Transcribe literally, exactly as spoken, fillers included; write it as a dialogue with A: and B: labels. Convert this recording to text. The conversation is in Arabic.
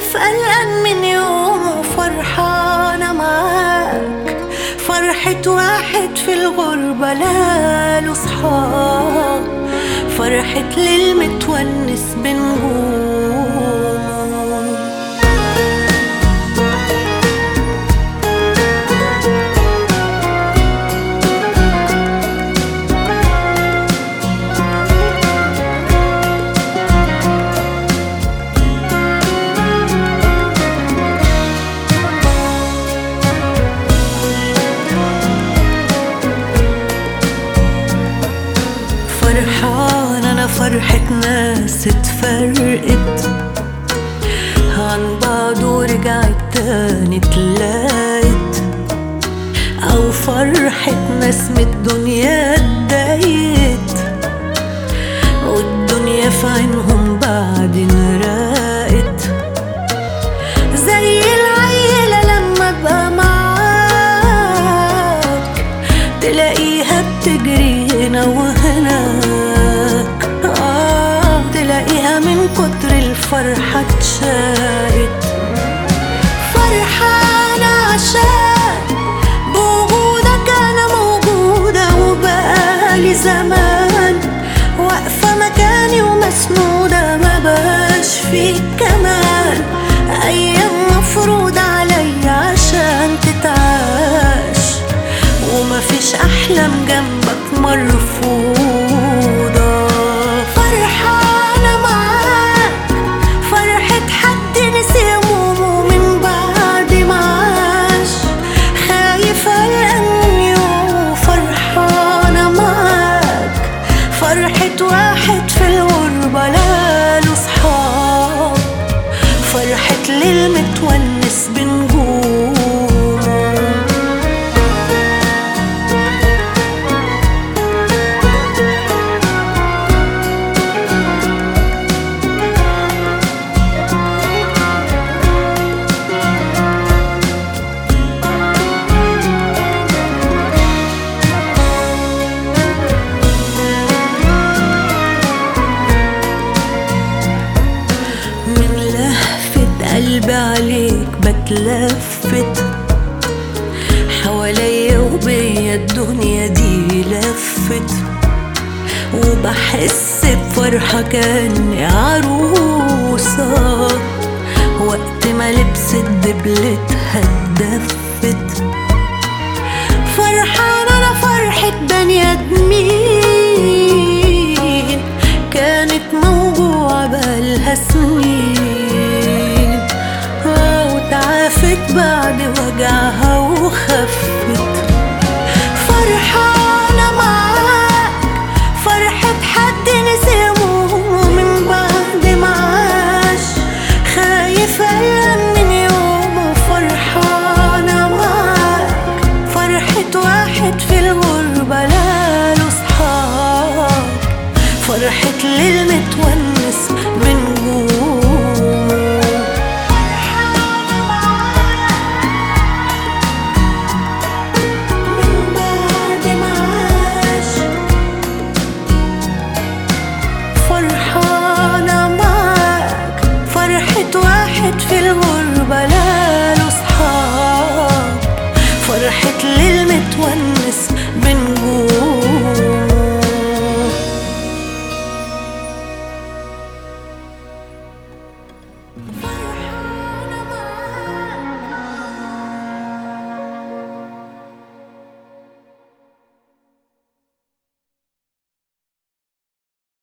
A: خايف قلقان من يوم وفرحانة معاك. فرحة واحد في الغربة لاله صحاب، فرحة ليل متونس بنجوم. فرحان أنا فرحة ناس اتفرقت عن بعض ورجعت تاني تلاقت، أو فرحة ناس من الدنيا اتضايقت والدنيا في عينهم بعدين راقت. زي العيلة لما ابقى معاك تلاقيها بتجري هنا وهناك، آه تلاقيها من كتر الفرحة اتشاقت. فرحانة عشان بوجودك أنا موجودة، وبقالي زمان واقفة مكاني ومسنودة، ما بقاش فيك كمان أيام مفروض عليا عشان تتعاش، ومفيش أحلام جنبك مرفوضة. فرحانة معاك فرحة حد نسي همومه من بعد ما عاش، خايف قلقان يوم. فرحانة معاك فرحة واحد في الغربة لاله صحاب، فرحة ليل متونس بنجوم. قلبي عليك بتلفت، حواليا وبيا الدنيا دي لفت، وبحس بفرحة كأني عروسة وقت ما لبست دبلتها اتدفت. فرحانة أنا فرحة بني آدمين كانت موجوعة بقالها سنين، وتعافت بعد وجعها وخفت. فرحانة معاك فرحة حد نسي همومه من بعد ما عاش، خايف قلقان من يومه. فرحانة معاك فرحة واحد في الغربة لاله صحاب، فرحة ليل متونس من جوه. واحد في الغربة لاله صحاب، فرحة ليل متونس بنجوم.